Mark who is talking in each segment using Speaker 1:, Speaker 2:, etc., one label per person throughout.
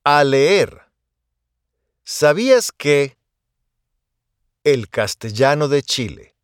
Speaker 1: A leer. ¿Sabías que el castellano de Chile?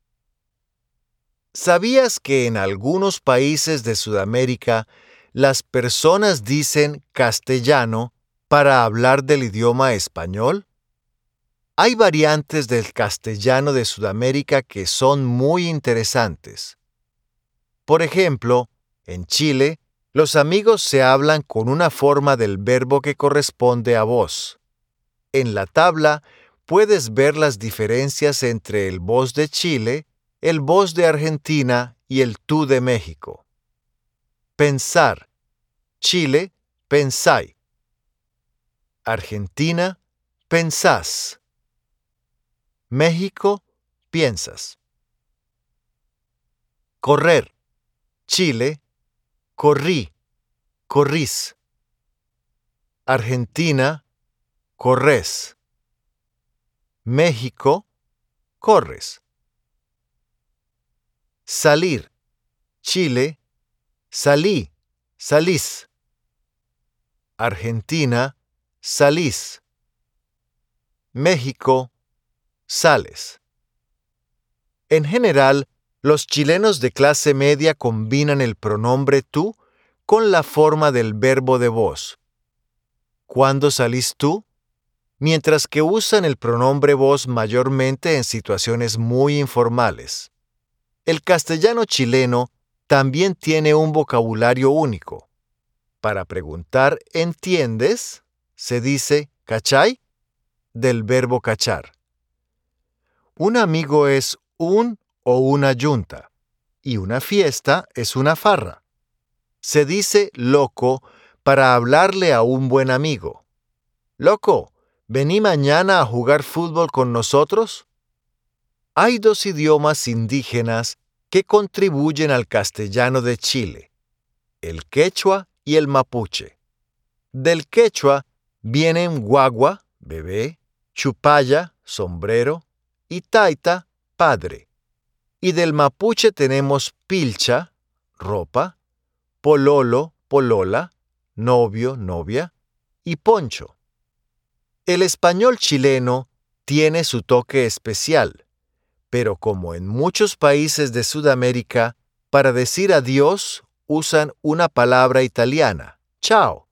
Speaker 1: ¿Sabías que en algunos países de Sudamérica las personas dicen castellano para hablar del idioma español? Hay variantes del castellano de Sudamérica que son muy interesantes. Por ejemplo, en Chile, los amigos se hablan con una forma del verbo que corresponde a vos. En la tabla puedes ver las diferencias entre el vos de Chile, el vos de Argentina y el tú de México. Pensar. Chile, pensáis. Argentina, pensás. México, piensas. Correr. Chile, corrí, corrís. Argentina, corres. México, corres. Salir. Chile, salí, salís. Argentina, salís. México, sales. En general, los chilenos de clase media combinan el pronombre tú con la forma del verbo de vos. ¿Cuándo salís tú? Mientras que usan el pronombre vos mayormente en situaciones muy informales. El castellano chileno también tiene un vocabulario único. Para preguntar ¿entiendes? Se dice ¿cachai? Del verbo cachar. Un amigo es un o una yunta y una fiesta es una farra. Se dice loco para hablarle a un buen amigo. Loco, ¿vení mañana a jugar fútbol con nosotros? Hay dos idiomas indígenas que contribuyen al castellano de Chile, el quechua y el mapuche. Del quechua vienen guagua, bebé, chupalla, sombrero, y taita, padre. Y del mapuche tenemos pilcha, ropa, pololo, polola, novio, novia, y poncho. El español chileno tiene su toque especial, pero como en muchos países de Sudamérica, para decir adiós usan una palabra italiana, chao.